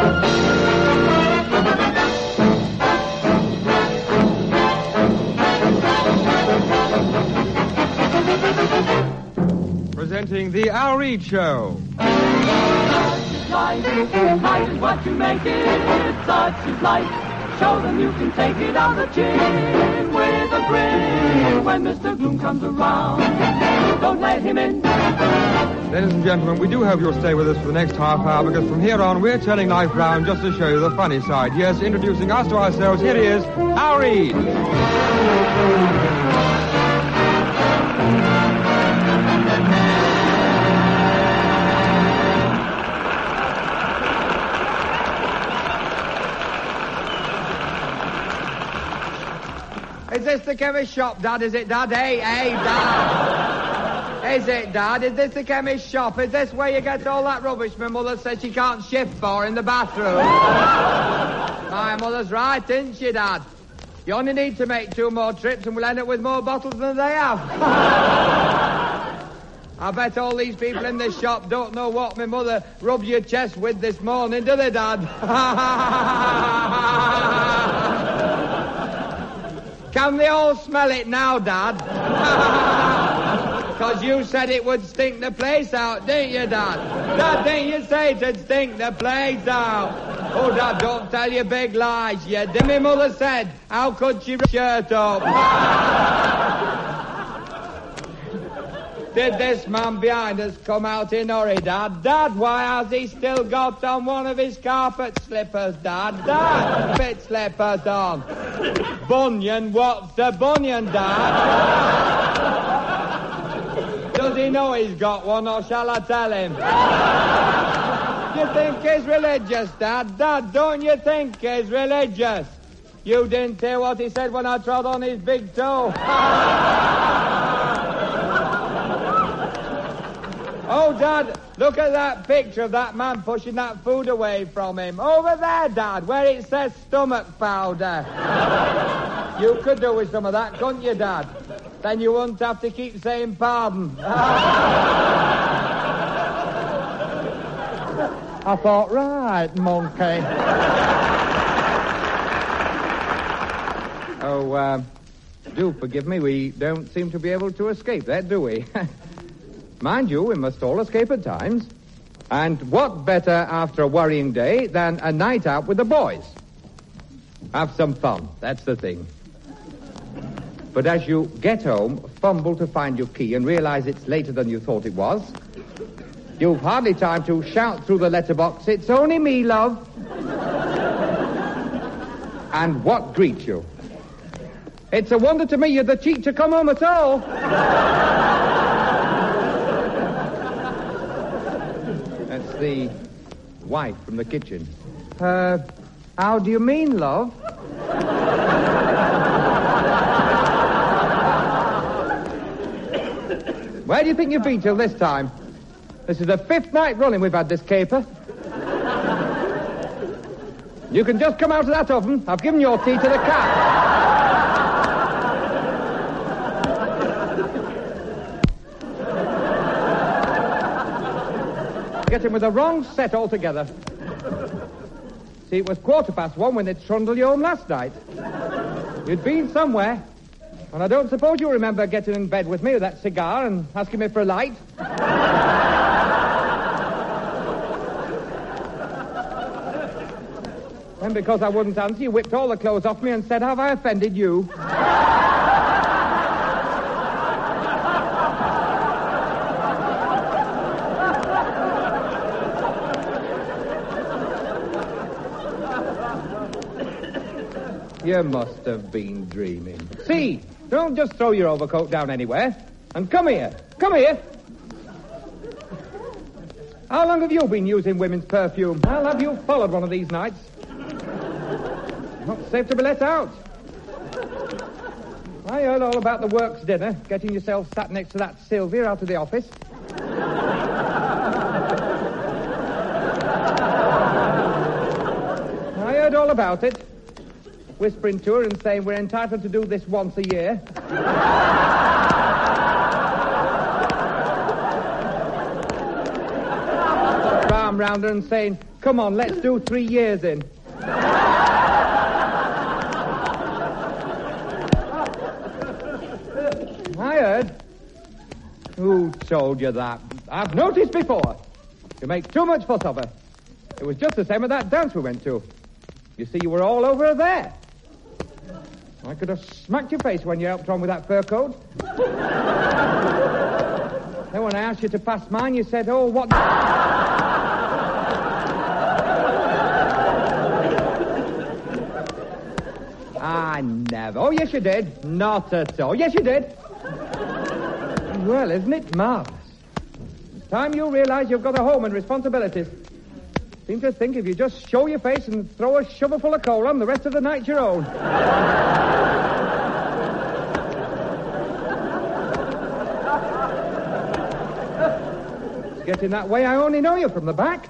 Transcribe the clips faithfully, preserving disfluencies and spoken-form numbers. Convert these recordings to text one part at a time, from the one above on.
Presenting the Al Reed Show. Life, life is what you make it. Such is life. Show them you can take it on the chin with a grin. When Mister Gloom comes around, don't let him in. Ladies and gentlemen, we do hope you'll stay with us for the next half hour, because from here on, we're turning life round just to show you the funny side. Yes, introducing us to ourselves, here he is, Al Reed. Is this the chemist shop, Dad? Is it, Dad? Hey, hey, Dad. Is it, Dad? Is this the chemist shop? Is this where you get all that rubbish my mother said she can't shift for in the bathroom? My mother's right, isn't she, Dad? You only need to make two more trips and we'll end up with more bottles than they have. I bet all these people in this shop don't know what my mother rubbed your chest with this morning, do they, Dad? Can they all smell it now, Dad? Because you said it would stink the place out, didn't you, Dad? Dad, didn't you say it'd stink the place out? Oh, Dad, don't tell your big lies. Yeah, did my mother said, how could she rip her shirt up? Did this man behind us come out in a hurry, Dad? Dad, why has he still got on one of his carpet slippers, Dad? Dad, carpet slippers on. Bunyan, what's the bunion, Dad? Does he know he's got one, or shall I tell him? You think he's religious, Dad? Dad, don't you think he's religious? You didn't hear what he said when I trod on his big toe. Oh, Dad, look at that picture of that man pushing that food away from him. Over there, Dad, where it says stomach powder. You could do with some of that, couldn't you, Dad? Then you wouldn't have to keep saying pardon. I thought, right, monkey. Oh, uh, do forgive me, we don't seem to be able to escape that, do we? Mind you, we must all escape at times. And what better after a worrying day than a night out with the boys? Have some fun, that's the thing. But as you get home, fumble to find your key and realize it's later than you thought it was, you've hardly time to shout through the letterbox, it's only me, love. And what greets you? It's a wonder to me you'd the cheek to come home at all. That's the wife from the kitchen. Uh, how do you mean, love? Where do you think you've been till this time? This is the fifth night running we've had this caper. You can just come out of that oven. I've given your tea to the cat. Get him with the wrong set altogether. See, it was quarter past one when they trundled you home last night. You'd been somewhere. And I don't suppose you remember getting in bed with me with that cigar and asking me for a light. And because I wouldn't answer, you whipped all the clothes off me and said, have I offended you? You must have been dreaming. See, don't just throw your overcoat down anywhere. And come here. Come here. How long have you been using women's perfume? I'll have you followed one of these nights. Not safe to be let out. I heard all about the works dinner, getting yourself sat next to that Sylvia out of the office. I heard all about it. Whispering to her and saying we're entitled to do this once a year. Arm round her and saying, Come on, let's do three years in. I heard. Who told you that? I've noticed before. You make too much fuss of her. It was just the same at that dance we went to. You see, you were all over her there. I could have smacked your face when you helped her on with that fur coat. Then when I asked you to pass mine, you said, oh, what... I never. Oh, yes, you did. Not at all. Yes, you did. Well, isn't it marvelous? It's time you realize you've got a home and responsibilities. Seem to think if you just show your face and throw a shovelful of coal on, the rest of the night's your own. It's getting that way. I only know you from the back.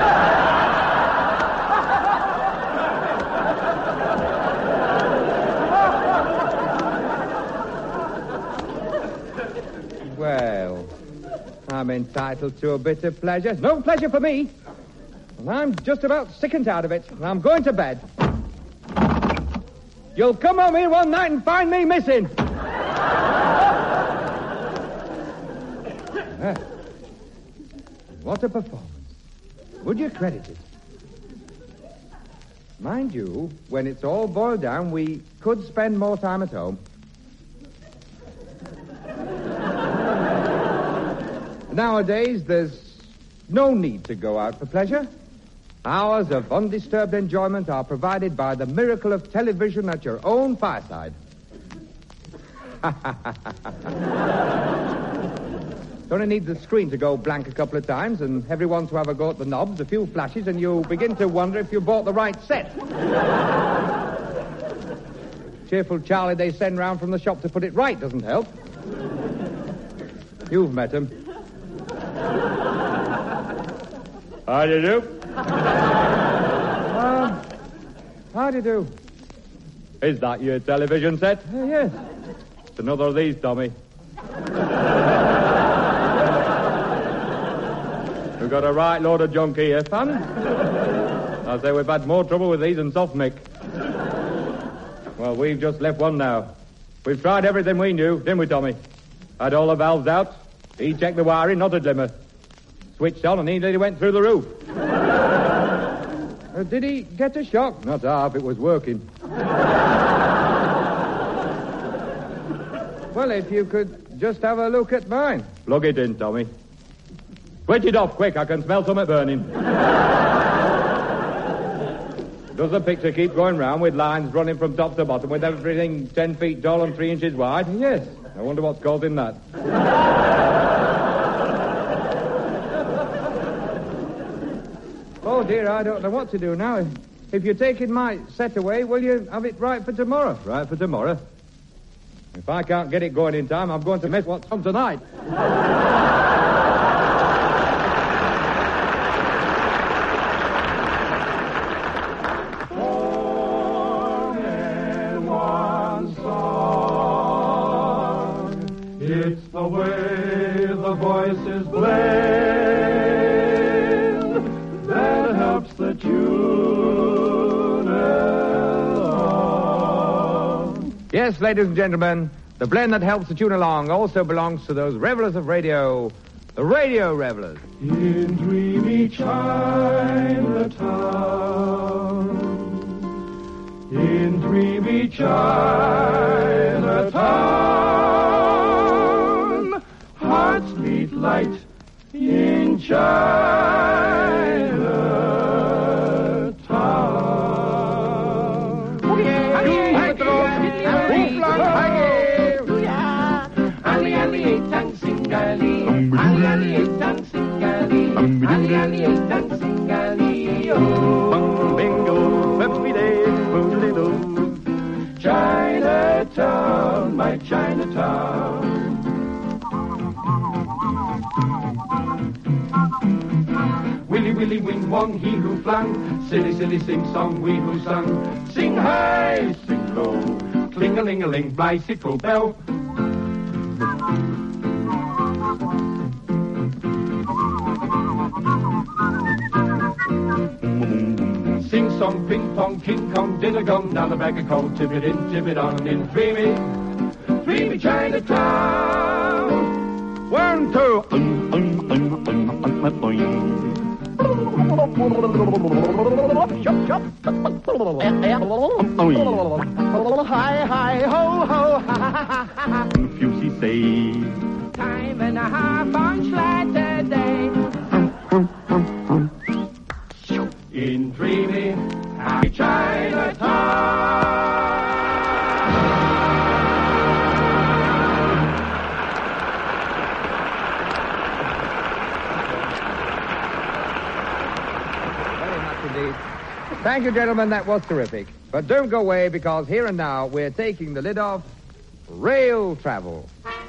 Well, I'm entitled to a bit of pleasure. No pleasure for me. And I'm just about sick and tired of it. And I'm going to bed. You'll come home here one night and find me missing. Well, what a performance. Would you credit it? Mind you, when it's all boiled down, we could spend more time at home. Nowadays, there's no need to go out for pleasure. Hours of undisturbed enjoyment are provided by the miracle of television at your own fireside. Only need the screen to go blank a couple of times and everyone to have a go at the knobs, a few flashes, and you begin to wonder if you bought the right set. Cheerful Charlie they send round from the shop to put it right doesn't help. You've met him. How do you do? Um, how do you do? Is that your television set? Uh, yes. It's another of these, Tommy. We've got a right load of junk here, son. I say we've had more trouble with these than soft mick. Well, we've just left one now. We've tried everything we knew, didn't we, Tommy? Had all the valves out. He checked the wiring, not a glimmer. Switched on and he nearly went through the roof. Uh, did he get a shock? Not half, it was working. Well, if you could just have a look at mine. Plug it in, Tommy. Switch it off, quick, I can smell something burning. Does the picture keep going round with lines running from top to bottom with everything ten feet tall and three inches wide? Yes. I wonder what's causing that. Oh, dear, I don't know what to do now. If you're taking my set away, will you have it right for tomorrow? Right for tomorrow? If I can't get it going in time, I'm going to miss what's on tonight. It's the way the voices blend that helps the tune along. Yes, ladies and gentlemen, the blend that helps the tune along also belongs to those revelers of radio, the radio revelers. In dreamy Chinatown, in dreamy Chinatown, hearts beat light in Chinatown. Ali ali tang singali, ali ali tang singali, ali ali tang singali. Oh, bingo, happy day, Chinatown, my Chinatown. Willy, willy, wing, wong, he who flung. Silly, silly, sing song, we who sung. Sing high, sing low. Cling-a-ling-a-ling, bicycle bell. song, ping pong, King Kong, dinner gong, down the bag of coal, tip it in, tip it on, in dreamy, dreamy Chinatown. One, two, um, um, um, um, um, um, um. Hi, hi, ho, ho, ha, ha, ha, ha. Fusey say, time and a half on Saturday. In dreamy, happy Chinatown. Thank you, gentlemen. That was terrific. But don't go away, because here and now we're taking the lid off rail travel.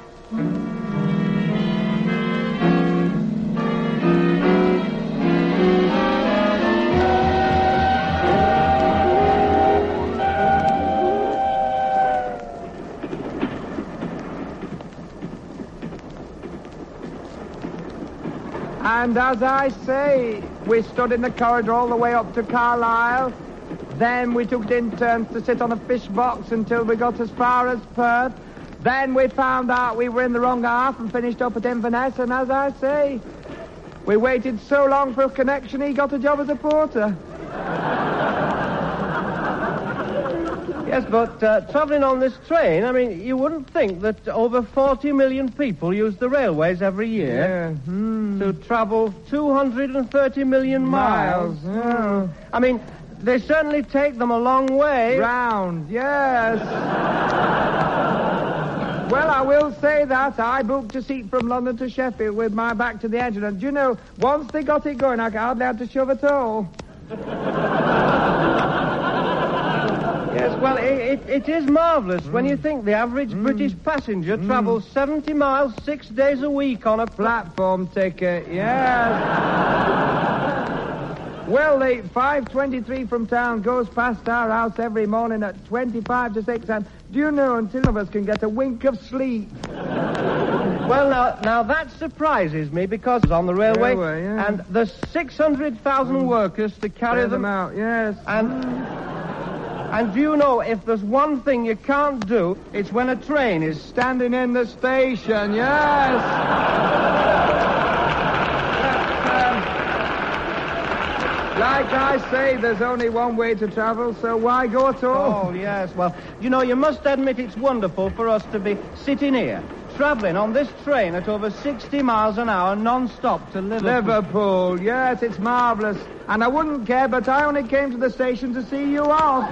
And as I say, we stood in the corridor all the way up to Carlisle. Then we took it in turns to sit on a fish box until we got as far as Perth. Then we found out we were in the wrong half and finished up at Inverness. And as I say, we waited so long for a connection, he got a job as a porter. Yes, but uh, travelling on this train, I mean, you wouldn't think that over forty million people use the railways every year. Yeah. Hmm. To travel two hundred thirty million miles. Miles, yeah. I mean, they certainly take them a long way. Round, yes. Well, I will say that I booked a seat from London to Sheffield with my back to the engine. And, you know, once they got it going, I hardly had to shove at all. Yes, well, it, it, it is marvellous mm. when you think the average mm. British passenger mm. travels seventy miles six days a week on a platform ticket, yes. Well, the five twenty-three from town goes past our house every morning at twenty-five to six, and do you know, until of us can get a wink of sleep. Well, now, now that surprises me, because it's on the railway, railway yeah. and there's six hundred thousand mm. workers to carry them, them out, yes. And... And do you know, if there's one thing you can't do, it's when a train is standing in the station, yes. But, um, like I say, there's only one way to travel, so why go at all? Oh, yes. Well, you know, you must admit it's wonderful for us to be sitting here, travelling on this train at over sixty miles an hour non-stop to Liverpool. Liverpool, yes, it's marvellous. And I wouldn't care, but I only came to the station to see you off.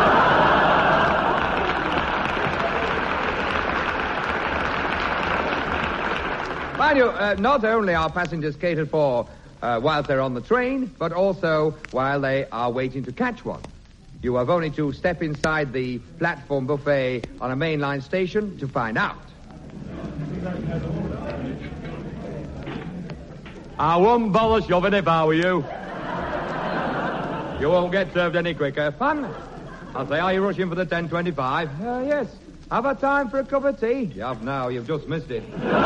Mind you, uh, not only are passengers catered for uh, whilst they're on the train, but also while they are waiting to catch one. You have only to step inside the platform buffet on a mainline station to find out. I won't bother shoving if I were you. You won't get served any quicker. Fun? I'll say, are you rushing for the ten twenty-five? Uh, yes. Have a time for a cup of tea? You have now. You've just missed it.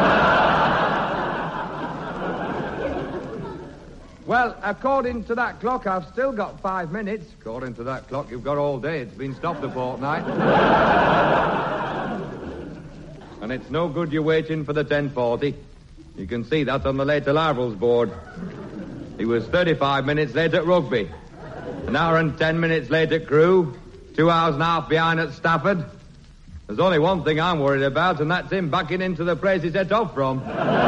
Well, according to that clock, I've still got five minutes. According to that clock, you've got all day. It's been stopped a fortnight. And it's no good you waiting for the ten forty. You can see that on the late arrivals board. He was thirty-five minutes late at Rugby. An hour and ten minutes late at Crewe. Two hours and a half behind at Stafford. There's only one thing I'm worried about, and that's him backing into the place he set off from.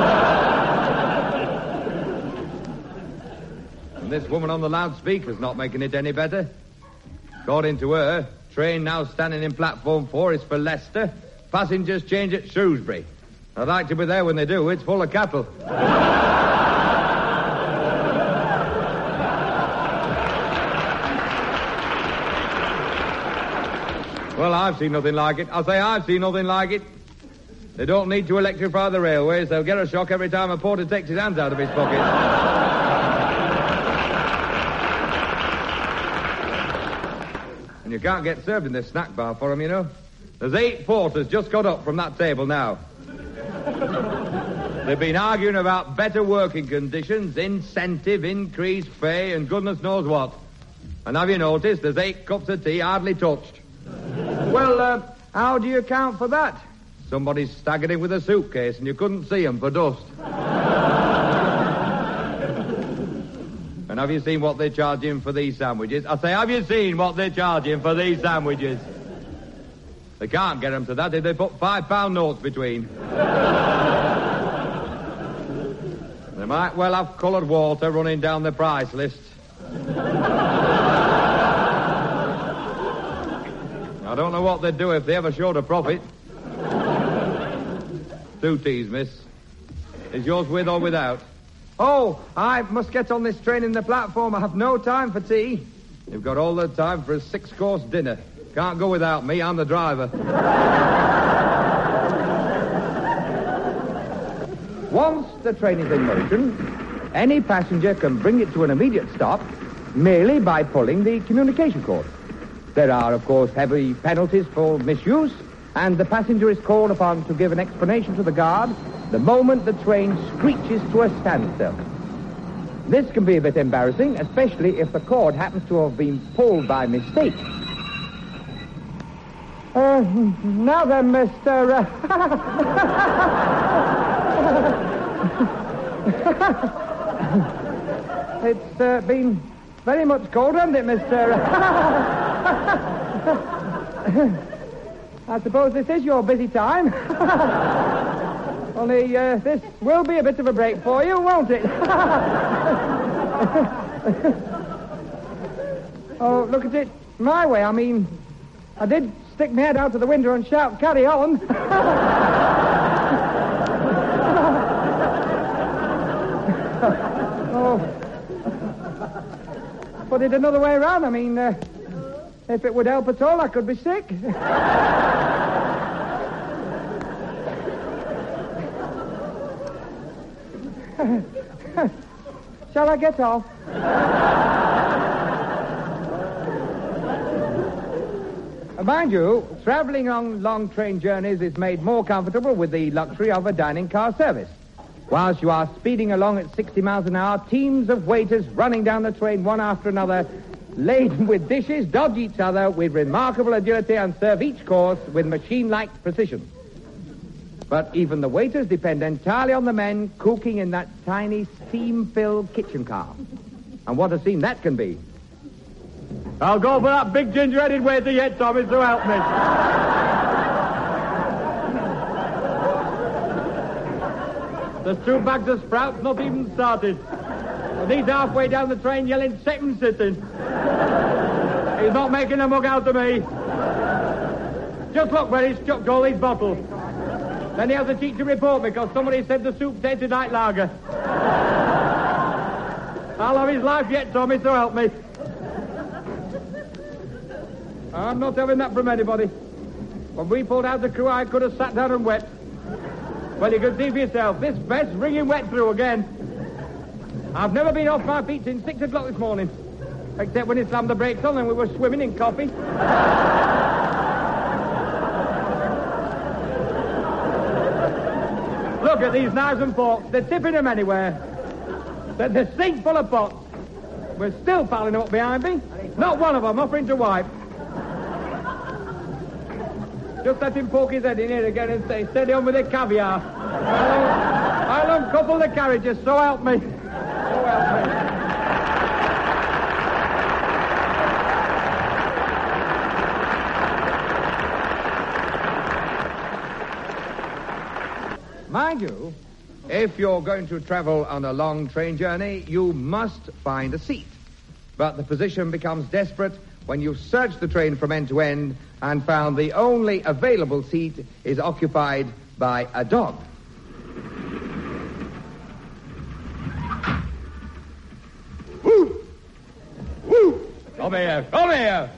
And this woman on the loudspeaker's not making it any better. According to her, train now standing in platform four is for Leicester. Passengers change at Shrewsbury. I'd like to be there when they do. It's full of cattle. Well, I've seen nothing like it. I'll say I've seen nothing like it. They don't need to electrify the railways. They'll get a shock every time a porter takes his hands out of his pocket. And you can't get served in this snack bar for them, you know. There's eight porters just got up from that table now. They've been arguing about better working conditions, incentive, increased pay, and goodness knows what. And have you noticed there's eight cups of tea hardly touched? Well, uh, how do you account for that? Somebody's staggered in with a suitcase and you couldn't see them for dust. And have you seen what they're charging for these sandwiches? I say, have you seen what they're charging for these sandwiches? They can't get them to that if they put five pound notes between. They might well have coloured water running down the price list. I don't know what they'd do if they ever showed a profit. Two teas, miss. Is yours with or without? Oh, I must get on this train in the platform. I have no time for tea. You've got all the time for a six-course dinner. Can't go without me, I'm the driver. Once the train is in motion, any passenger can bring it to an immediate stop merely by pulling the communication cord. There are, of course, heavy penalties for misuse, and the passenger is called upon to give an explanation to the guard the moment the train screeches to a standstill. This can be a bit embarrassing, especially if the cord happens to have been pulled by mistake. Uh, now then, Mister Uh... it's uh, been very much cold, hasn't it, Mister I suppose this is your busy time. Only uh, this will be a bit of a break for you, won't it? Oh, look at it my way. I mean, I did stick my head out of the window and shout, "Carry on!" Oh, put it another way around. I mean, uh, if it would help at all, I could be sick. Shall I get off? Mind you, travelling on long train journeys is made more comfortable with the luxury of a dining car service. Whilst you are speeding along at sixty miles an hour, teams of waiters running down the train one after another, laden with dishes, dodge each other with remarkable agility and serve each course with machine-like precision. But even the waiters depend entirely on the men cooking in that tiny steam-filled kitchen car. And what a scene that can be. I'll go for that big ginger-headed waiter yet, Tommy, so help me. There's two bags of sprouts not even started. And he's halfway down the train yelling, "Second sitting." He's not making a mug out of me. Just look where he's chucked all these bottles. Then he has a cheek to report me because somebody said the soup tasted like lager. I'll have his life yet, Tommy, so help me. I'm not having that from anybody. When we pulled out the crew, I could have sat down and wept. Well, you can see for yourself, this vest's ringing wet through again. I've never been off my feet since six o'clock this morning. Except when it slammed the brakes on and we were swimming in coffee. Look at these knives and forks. They're tipping them anywhere. They're the sink full of pots. We're still piling them up behind me. Not one of them offering to wipe. Just let him poke his head in here again and say, "Steady on with the caviar." I'll, I'll uncouple the carriages, so help me. So help me. Mind you, if you're going to travel on a long train journey, you must find a seat. But the position becomes desperate when you've searched the train from end to end and found the only available seat is occupied by a dog. Woo! Woo! Come here! Come here!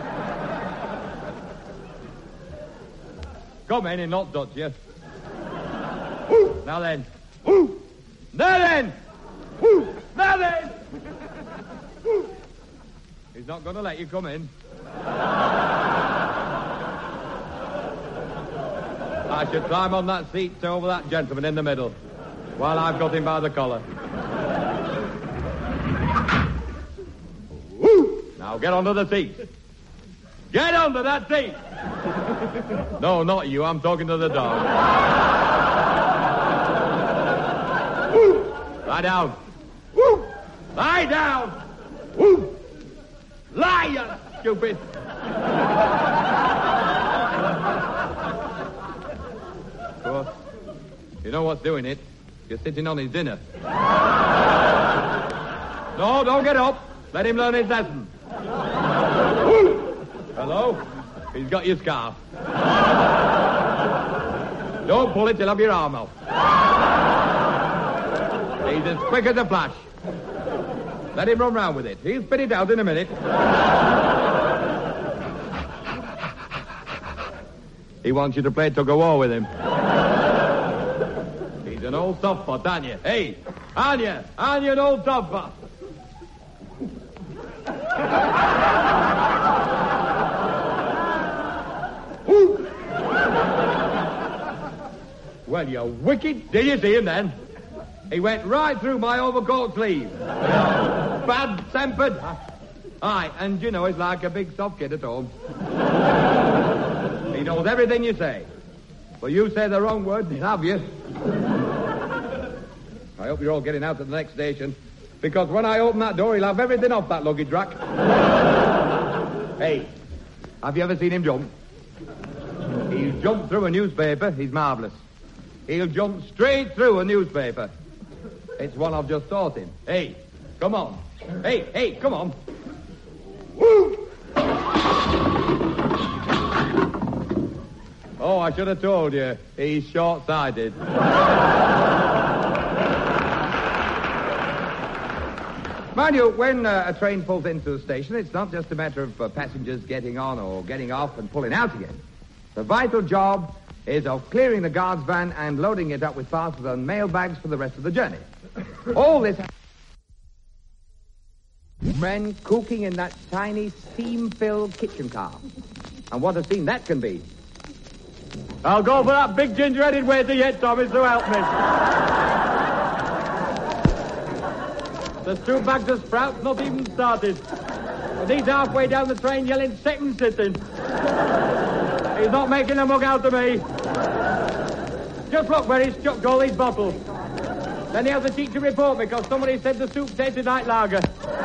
Come in and not touch you. Woo! Now then. Woo! Now then! Woo! Now then! Woo! He's not going to let you come in. I should climb on that seat over that gentleman in the middle while I've got him by the collar. Woo! Now Now get onto the seat. Get onto that seat! No, not you. I'm talking to the dog. Lie down. Lie down! Lie, you stupid! Of course, you know what's doing it. You're sitting on his dinner. No, don't get up. Let him learn his lesson. Hello? He's got your scarf. Don't pull it, you'll have your arm off. He's as quick as a flash. Let him run round with it. He'll spit it out in a minute. He wants you to play tug-of-war with him. He's an old softpot, aren't you? Hey, aren't you? Aren't you an old softpot? Well, you wicked... Did you see him then? He went right through my overcoat sleeve. Bad-tempered. Aye, and you know, he's like a big soft kid at home. He knows everything you say. Well, you say the wrong word, he'll have you. I hope you're all getting out to the next station, because when I open that door, he'll have everything off that luggage rack. Hey, have you ever seen him jump? He'll jump through a newspaper. He's marvellous. He'll jump straight through a newspaper. It's one I've just taught him. Hey, come on. Hey, hey, come on. Woo! Oh, I should have told you. He's short-sighted. Mind you, when uh, a train pulls into the station, it's not just a matter of uh, passengers getting on or getting off and pulling out again. The vital job is of clearing the guard's van and loading it up with parcels and mail bags for the rest of the journey. All this... Men cooking in that tiny steam-filled kitchen car. And what a scene that can be. I'll go for that big ginger-headed waiter yet, Thomas, to help me. There's two bags of sprouts not even started. And he's halfway down the train yelling second sitting. He's not making a mug out of me. Just look where he's chucked all these bottles. Then he has a cheek to report me because somebody said the soup tasted like lager.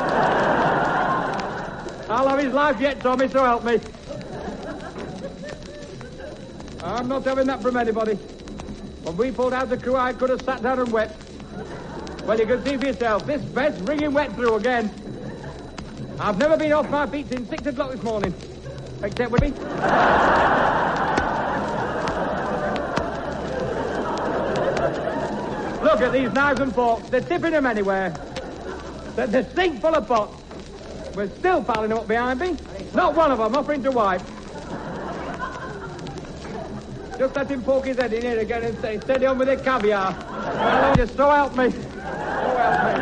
I'll have his life yet, Tommy, so help me. I'm not having that from anybody. When we pulled out the crew, I could have sat down and wept. Well, you can see for yourself, this bed's wringing wet through again. I've never been off my feet since six o'clock this morning. Except with me. Look at these knives and forks. They're tipping them anywhere. They're the sink full of pots. We're still piling them up behind me. Not one of them offering to wipe. Just let him poke his head in here again and say, steady on with the caviar. Well, just so help me. So help me.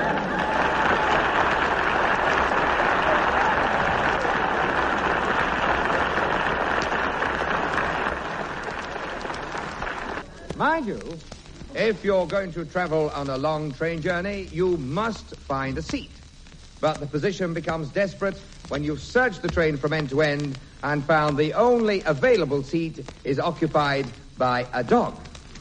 Mind you, if you're going to travel on a long train journey, you must find a seat. But the position becomes desperate when you've searched the train from end to end and found the only available seat is occupied by a dog.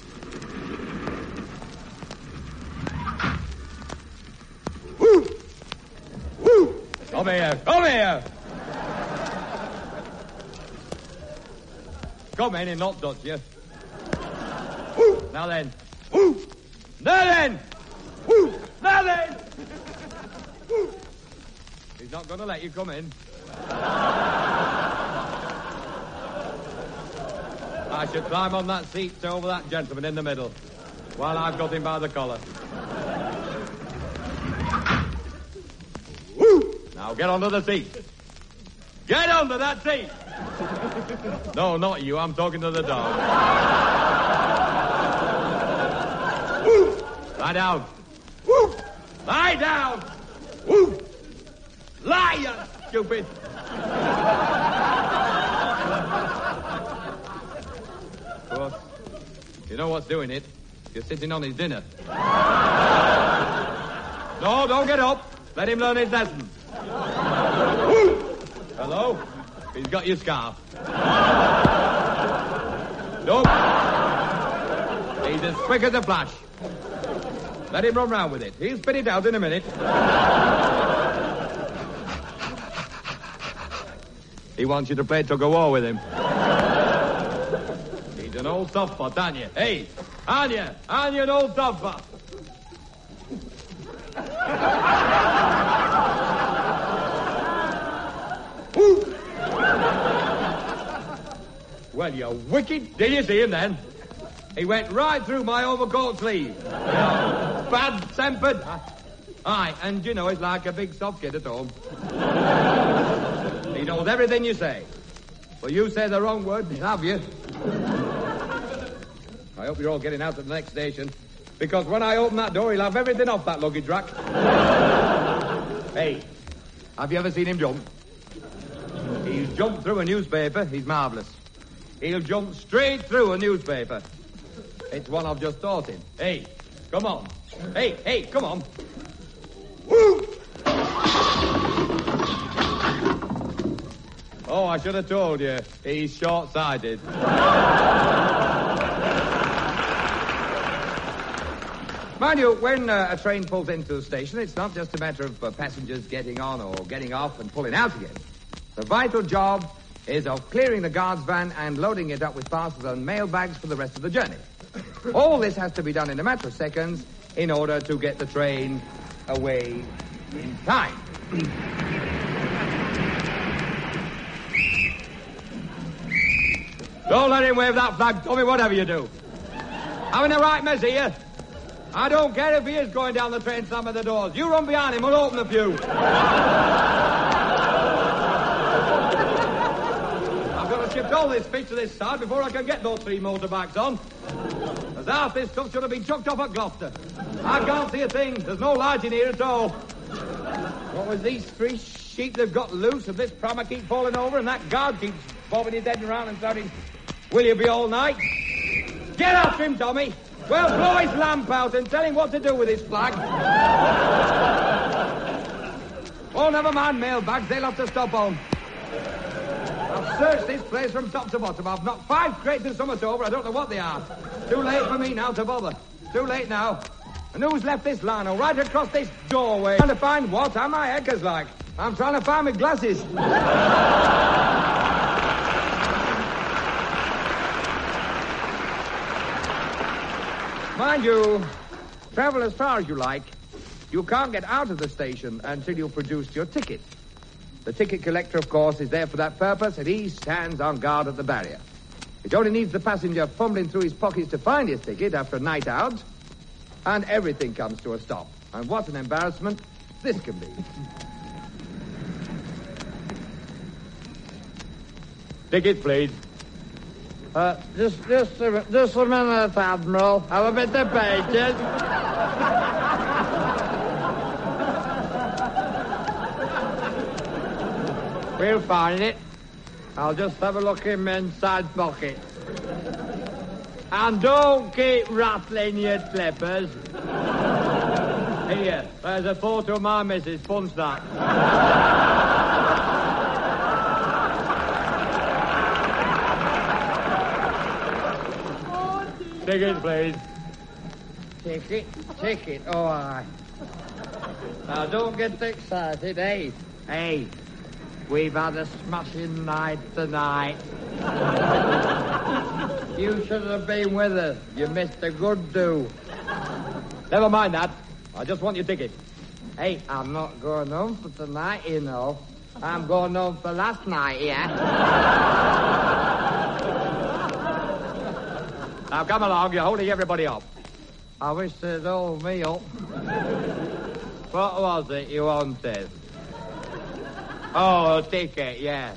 Woo! Woo! Come here! Come here! Come in and not touch you. Woo! Now then. Woo! Now then! Woo! Now then! Woo! He's not going to let you come in. I should climb on that seat to over that gentleman in the middle while I've got him by the collar. Woo! Now get onto the seat. Get onto that seat! No, not you. I'm talking to the dog. Woo! Lie down. Woo! Lie down! Woo! Lie, you stupid! Of course, you know what's doing it. You're sitting on his dinner. No, don't get up. Let him learn his lesson. Woo! He's got your scarf. Nope. He's as quick as a flash. Let him run round with it. He'll spit it out in a minute. He wants you to play tug-of-war with him. He's an old soft pot, aren't you? Hey, aren't you? Aren't you an old soft pot? Well, you're wicked. Did you see him then? He went right through my overcoat sleeve. You know, bad-tempered. Aye, and you know, he's like a big soft kid at home. He knows everything you say. Well, you say the wrong word, have you? I hope you're all getting out to the next station, because when I open that door, he'll have everything off that luggage rack. Hey, have you ever seen him jump? He's jumped through a newspaper. He's marvellous. He'll jump straight through a newspaper. It's one I've just taught him. Hey, come on. Hey, hey, come on. Woo! Oh, I should have told you. He's short-sighted. Mind you, when uh, a train pulls into the station, it's not just a matter of uh, passengers getting on or getting off and pulling out again. The vital job is of clearing the guard's van and loading it up with parcels and mail bags for the rest of the journey. All this has to be done in a matter of seconds in order to get the train away in time. Don't let him wave that flag, Tommy, whatever you do. Having a right mess here. I don't care if he is going down the train, slamming the doors. You run behind him, we'll open a few. I've got to shift all this fish to this side before I can get those three motorbikes on. As half this stuff should have been chucked off at Gloucester. I can't see a thing. There's no light in here at all. What was these three sheep they've got loose, and this prammer keeps falling over, and that guard keeps bobbing his head around and shouting, "Will you be all night?" Get after him, Tommy. Well, blow his lamp out and tell him what to do with his flag. Oh, never mind mailbags. They'll have to stop home. I've searched this place from top to bottom. I've knocked five crates of summit over. I don't know what they are. Too late for me now to bother. Too late now. And who's left this lino right across this doorway? Trying to find what? How my heckers like? I'm trying to find my glasses. Mind you, travel as far as you like. You can't get out of the station until you've produced your ticket. The ticket collector, of course, is there for that purpose, and he stands on guard at the barrier. It only needs the passenger fumbling through his pockets to find his ticket after a night out, and everything comes to a stop. And what an embarrassment this can be. Ticket, please. Uh, just, just, a, just a minute, Admiral. Have a bit of patience. We'll find it. I'll just have a look in my inside pocket. And don't keep rattling your slippers. Here, there's a photo of my missus. Punch that. Ticket, please. Ticket? Ticket, oh, aye. Now, don't get excited, eh? Hey, we've had a smashing night tonight. You should have been with us. You missed a good do. Never mind that. I just want your ticket. Hey, I'm not going home for tonight, you know. I'm going home for last night, yeah? Now, come along. You're holding everybody up. I wish they'd hold me up. What was it you wanted? Oh, a ticket, yeah.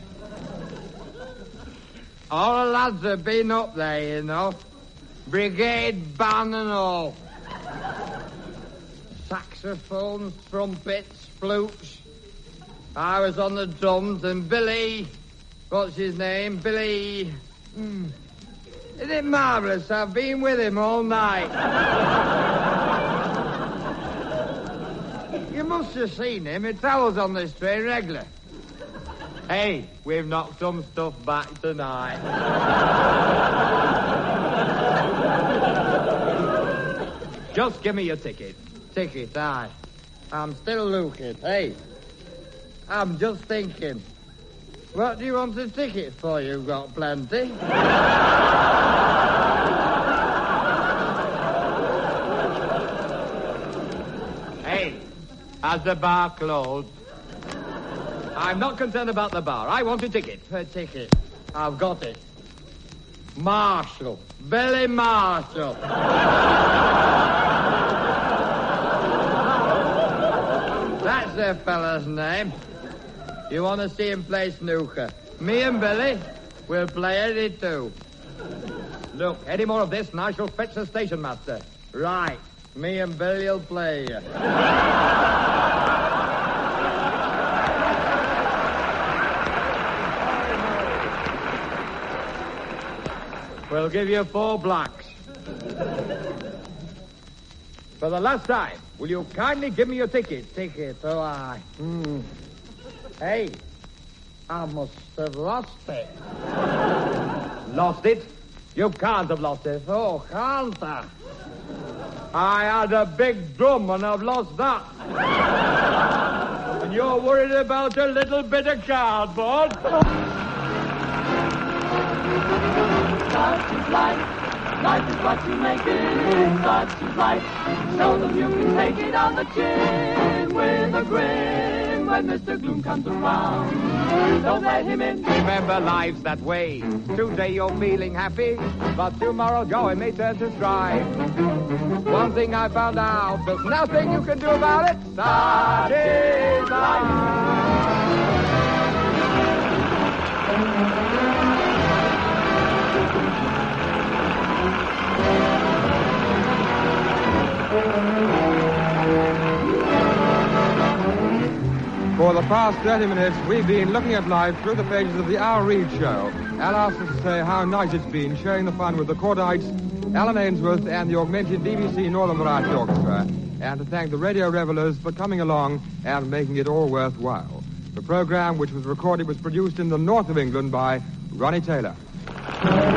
All the lads have been up there, you know. Brigade band and all. Saxophones, trumpets, flutes. I was on the drums, and Billy... What's his name? Billy... Mm. Isn't it marvellous? I've been with him all night. You must have seen him. He travels on this train regular. Hey, we've knocked some stuff back tonight. Just give me your ticket. Ticket, aye. I'm still looking. Hey, I'm just thinking. What do you want a ticket for? You've got plenty. Hey, has the bar closed? I'm not concerned about the bar. I want a ticket. A ticket. I've got it. Marshall. Billy Marshall. That's the fella's name. You want to see him play snooker? Me and Billy will play any two. Look, any more of this and I shall fetch the station master. Right. Me and Billy will play you. We'll give you four blacks. For the last time, will you kindly give me your ticket? Ticket, oh, I. Hmm. Hey, I must have lost it. Lost it? You can't have lost it. Oh, can't I? I had a big drum and I've lost that. And you're worried about a little bit of cardboard? Such is life. Life is what you make it. Such is life. Show them you can take it on the chin with a grin when Mister Gloom comes around. Don't let him in. Remember, life's that way. Today you're feeling happy, but tomorrow joy may turn to strife. One thing I found out, there's nothing you can do about it. Such is life. For the past thirty minutes, we've been looking at life through the pages of the Al Reed Show. Al asked us to say how nice it's been sharing the fun with the Cordites, Alan Ainsworth, and the augmented B B C Northern Variety Orchestra, and to thank the radio revelers for coming along and making it all worthwhile. The program, which was recorded, was produced in the north of England by Ronnie Taylor.